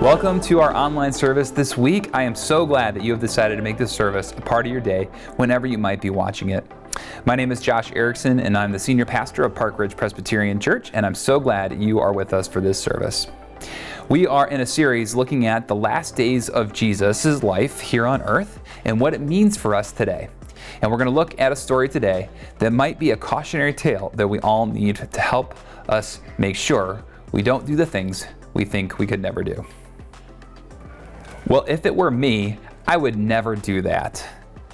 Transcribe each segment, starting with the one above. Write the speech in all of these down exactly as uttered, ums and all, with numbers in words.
Welcome to our online service this week. I am so glad that you have decided to make this service a part of your day whenever you might be watching it. My name is Josh Erickson, and I'm the senior pastor of Park Ridge Presbyterian Church, and I'm so glad you are with us for this service. We are in a series looking at the last days of Jesus' life here on earth and what it means for us today. And we're going to look at a story today that might be a cautionary tale that we all need to help us make sure we don't do the things we think we could never do. Well, if it were me, I would never do that.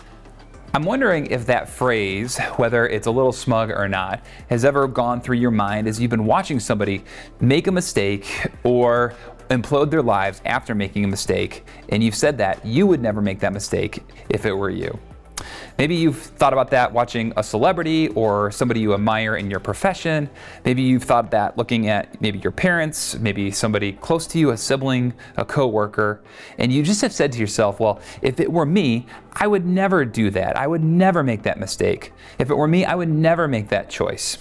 I'm wondering if that phrase, whether it's a little smug or not, has ever gone through your mind as you've been watching somebody make a mistake or implode their lives after making a mistake, and you've said that you would never make that mistake if it were you. Maybe you've thought about that watching a celebrity or somebody you admire in your profession. Maybe you've thought that looking at maybe your parents, maybe somebody close to you, a sibling, a coworker, and you just have said to yourself, well, if it were me, I would never do that. I would never make that mistake. If it were me, I would never make that choice.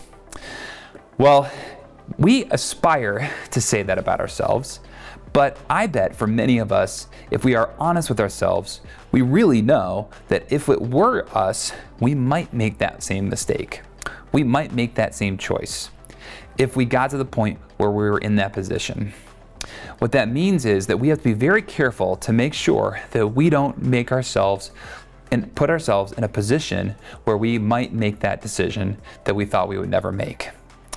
Well, we aspire to say that about ourselves, but I bet for many of us, if we are honest with ourselves, we really know that if it were us, we might make that same mistake. We might make that same choice if we got to the point where we were in that position. What that means is that we have to be very careful to make sure that we don't make ourselves and put ourselves in a position where we might make that decision that we thought we would never make.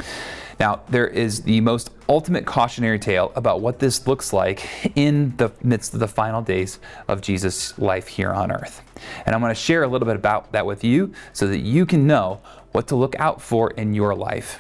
Now, there is the most ultimate cautionary tale about what this looks like in the midst of the final days of Jesus' life here on earth. And I'm going to share a little bit about that with you so that you can know what to look out for in your life.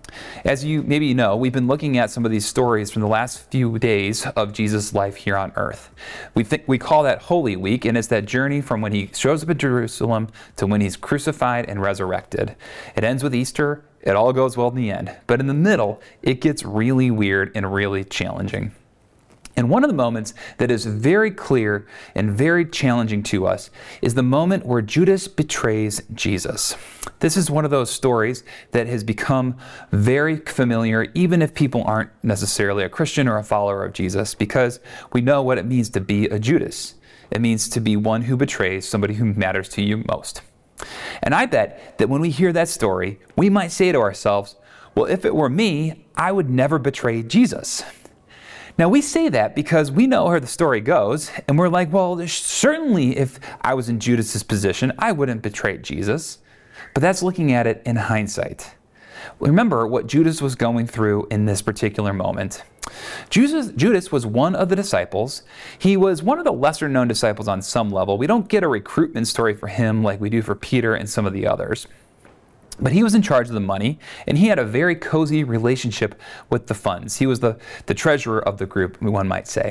As you maybe know, we've been looking at some of these stories from the last few days of Jesus' life here on earth. We think we call that Holy Week, and it's that journey from when he shows up in Jerusalem to when he's crucified and resurrected. It ends with Easter. It all goes well in the end. But in the middle, it gets really weird and really challenging. And one of the moments that is very clear and very challenging to us is the moment where Judas betrays Jesus. This is one of those stories that has become very familiar, even if people aren't necessarily a Christian or a follower of Jesus, because we know what it means to be a Judas. It means to be one who betrays somebody who matters to you most. And I bet that when we hear that story, we might say to ourselves, well, if it were me, I would never betray Jesus. Now, we say that because we know where the story goes, and we're like, well, certainly if I was in Judas's position, I wouldn't betray Jesus. But that's looking at it in hindsight. Remember what Judas was going through in this particular moment. Judas, Judas was one of the disciples. He was one of the lesser known disciples on some level. We don't get a recruitment story for him like we do for Peter and some of the others. But he was in charge of the money, and he had a very cozy relationship with the funds. He was the, the treasurer of the group, one might say.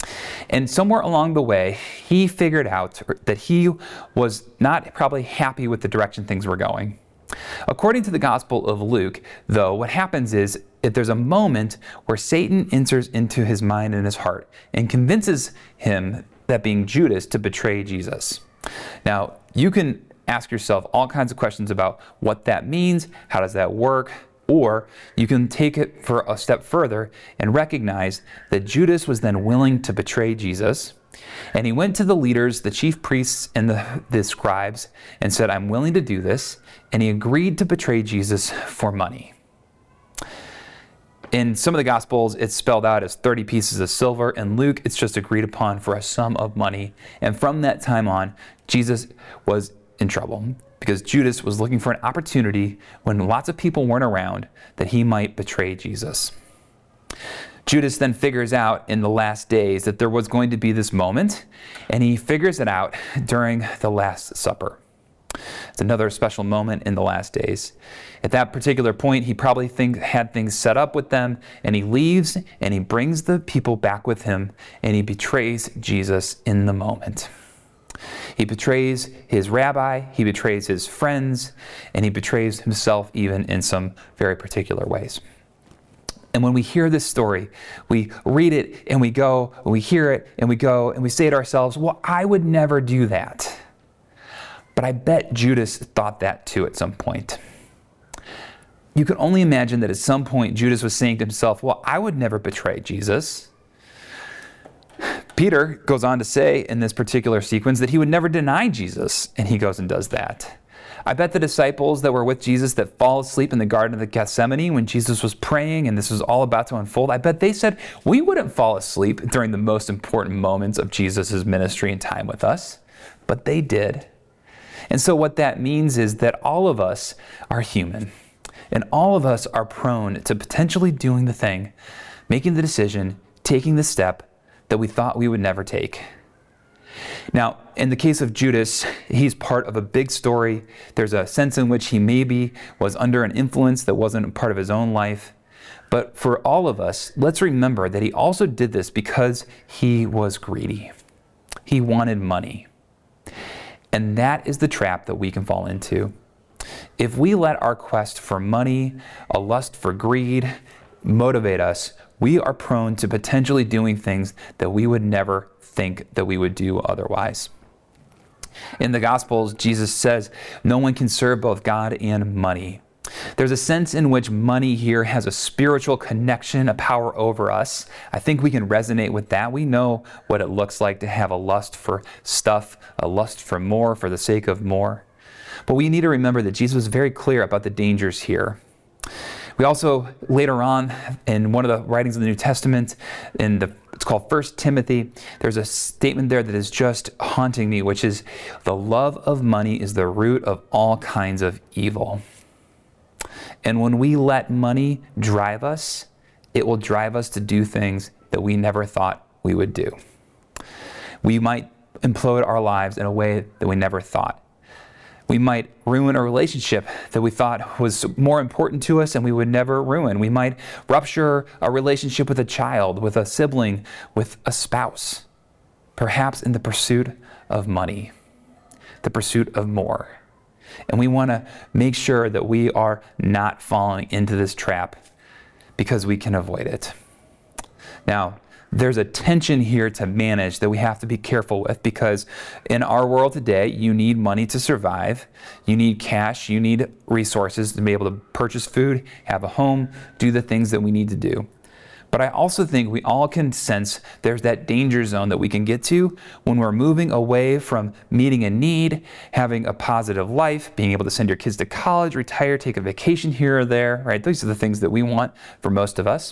And somewhere along the way, he figured out that he was not probably happy with the direction things were going. According to the Gospel of Luke, though, what happens is that there's a moment where Satan enters into his mind and his heart and convinces him, that being Judas, to betray Jesus. Now, you can ask yourself all kinds of questions about what that means, how does that work, or you can take it for a step further and recognize that Judas was then willing to betray Jesus. And he went to the leaders, the chief priests and the, the scribes, and said, I'm willing to do this. And he agreed to betray Jesus for money. In some of the Gospels, it's spelled out as thirty pieces of silver. In Luke, it's just agreed upon for a sum of money. And from that time on, Jesus was in trouble because Judas was looking for an opportunity when lots of people weren't around that he might betray Jesus. Judas then figures out in the last days that there was going to be this moment, and he figures it out during the Last Supper. It's another special moment in the last days. At that particular point, he probably think, had things set up with them, and he leaves, and he brings the people back with him, and he betrays Jesus in the moment. He betrays his rabbi, he betrays his friends, and he betrays himself even in some very particular ways. And when we hear this story, we read it and we go, and we hear it and we go, and we say to ourselves, well, I would never do that. But I bet Judas thought that too at some point. You can only imagine that at some point Judas was saying to himself, well, I would never betray Jesus. Peter goes on to say in this particular sequence that he would never deny Jesus, and he goes and does that. I bet the disciples that were with Jesus that fall asleep in the Garden of Gethsemane when Jesus was praying and this was all about to unfold, I bet they said, we wouldn't fall asleep during the most important moments of Jesus' ministry and time with us, but they did. And so what that means is that all of us are human, and all of us are prone to potentially doing the thing, making the decision, taking the step that we thought we would never take. Now, in the case of Judas, he's part of a big story. There's a sense in which he maybe was under an influence that wasn't part of his own life. But for all of us, let's remember that he also did this because he was greedy. He wanted money. And that is the trap that we can fall into. If we let our quest for money, a lust for greed, motivate us, we are prone to potentially doing things that we would never think that we would do otherwise. In the Gospels, Jesus says, no one can serve both God and money. There's a sense in which money here has a spiritual connection, a power over us. I think we can resonate with that. We know what it looks like to have a lust for stuff, a lust for more for the sake of more. But we need to remember that Jesus was very clear about the dangers here. We also, later on, in one of the writings of the New Testament, in the it's called First Timothy, there's a statement there that is just haunting me, which is, the love of money is the root of all kinds of evil. And when we let money drive us, it will drive us to do things that we never thought we would do. We might implode our lives in a way that we never thought. We might ruin a relationship that we thought was more important to us and we would never ruin. We might rupture a relationship with a child, with a sibling, with a spouse, perhaps in the pursuit of money, the pursuit of more. And we want to make sure that we are not falling into this trap because we can avoid it. Now, there's a tension here to manage that we have to be careful with, because in our world today, you need money to survive. You need cash. You need resources to be able to purchase food, have a home, do the things that we need to do. But I also think we all can sense there's that danger zone that we can get to when we're moving away from meeting a need, having a positive life, being able to send your kids to college, retire, take a vacation here or there, right? Those are the things that we want for most of us.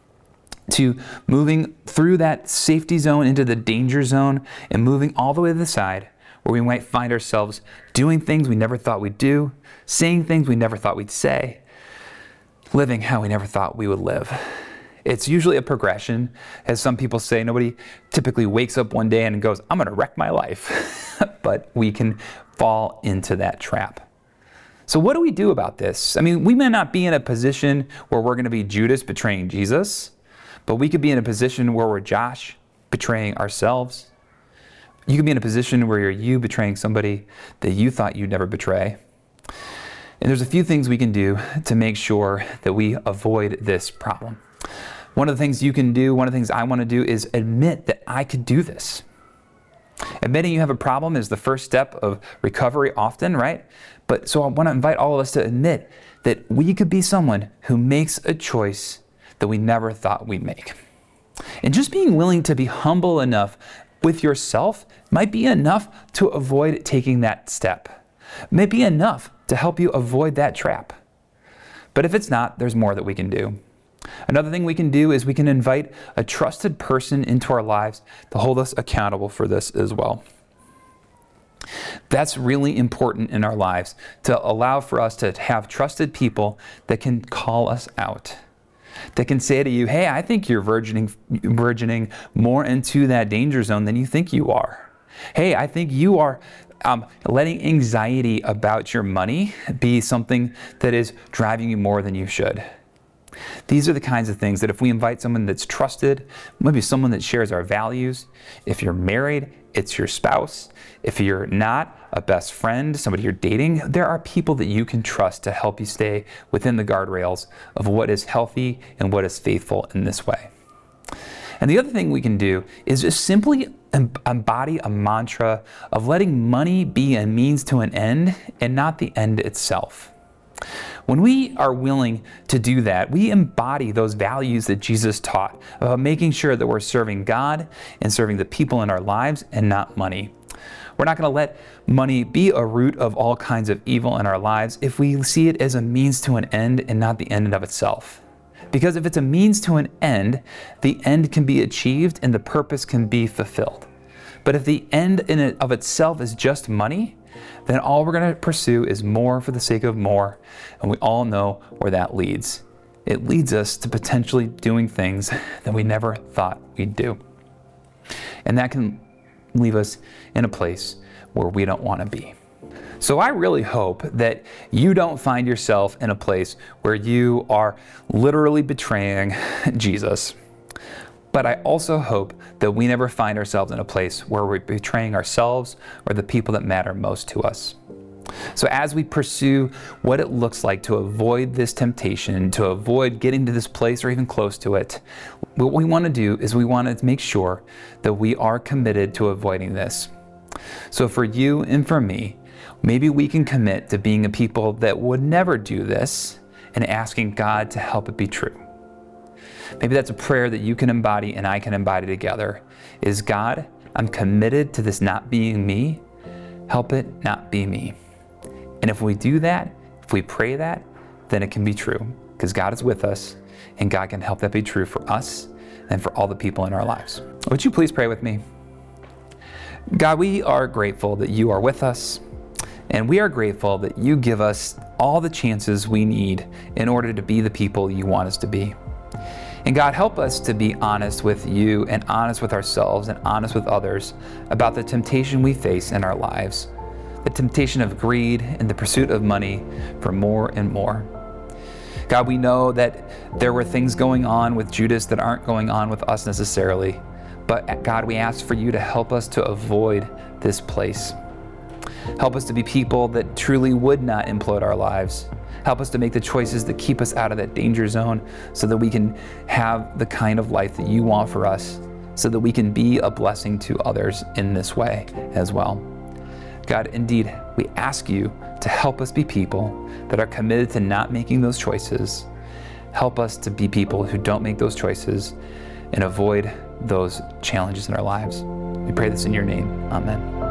To moving through that safety zone into the danger zone and moving all the way to the side where we might find ourselves doing things we never thought we'd do, saying things we never thought we'd say, living how we never thought we would live. It's usually a progression. As some people say, nobody typically wakes up one day and goes, I'm going to wreck my life. But we can fall into that trap. So what do we do about this? I mean, we may not be in a position where we're going to be Judas betraying Jesus, but we could be in a position where we're Josh betraying ourselves. You could be in a position where you're you betraying somebody that you thought you'd never betray. And there's a few things we can do to make sure that we avoid this problem. One of the things you can do, one of the things I want to do, is admit that I could do this. Admitting you have a problem is the first step of recovery often, right? But so I want to invite all of us to admit that we could be someone who makes a choice that we never thought we'd make. And just being willing to be humble enough with yourself might be enough to avoid taking that step. May be enough to help you avoid that trap. But if it's not, there's more that we can do. Another thing we can do is we can invite a trusted person into our lives to hold us accountable for this as well. That's really important in our lives, to allow for us to have trusted people that can call us out. That can say to you, hey, I think you're virgining, virgining more into that danger zone than you think you are. Hey, I think you are um, letting anxiety about your money be something that is driving you more than you should. These are the kinds of things that if we invite someone that's trusted, maybe someone that shares our values, if you're married, it's your spouse. If you're not, a best friend, somebody you're dating, there are people that you can trust to help you stay within the guardrails of what is healthy and what is faithful in this way. And the other thing we can do is just simply embody a mantra of letting money be a means to an end and not the end itself. When we are willing to do that, we embody those values that Jesus taught about making sure that we're serving God and serving the people in our lives and not money. We're not going to let money be a root of all kinds of evil in our lives if we see it as a means to an end and not the end in of itself. Because if it's a means to an end, the end can be achieved and the purpose can be fulfilled. But if the end in and of itself is just money, then all we're going to pursue is more for the sake of more, and we all know where that leads. It leads us to potentially doing things that we never thought we'd do. And that can leave us in a place where we don't want to be. So I really hope that you don't find yourself in a place where you are literally betraying Jesus. But I also hope that we never find ourselves in a place where we're betraying ourselves or the people that matter most to us. So as we pursue what it looks like to avoid this temptation, to avoid getting to this place or even close to it, what we want to do is we want to make sure that we are committed to avoiding this. So for you and for me, maybe we can commit to being a people that would never do this and asking God to help it be true. Maybe that's a prayer that you can embody and I can embody together. Is God, I'm committed to this not being me. Help it not be me. And if we do that, if we pray that, then it can be true because God is with us and God can help that be true for us and for all the people in our lives. Would you please pray with me? God, we are grateful that you are with us, and we are grateful that you give us all the chances we need in order to be the people you want us to be. And God, help us to be honest with you and honest with ourselves and honest with others about the temptation we face in our lives, the temptation of greed and the pursuit of money for more and more. God, we know that there were things going on with Judas that aren't going on with us necessarily, but God, we ask for you to help us to avoid this place. Help us to be people that truly would not implode our lives. Help us to make the choices that keep us out of that danger zone so that we can have the kind of life that you want for us, so that we can be a blessing to others in this way as well. God, indeed, we ask you to help us be people that are committed to not making those choices. Help us to be people who don't make those choices and avoid those challenges in our lives. We pray this in your name. Amen.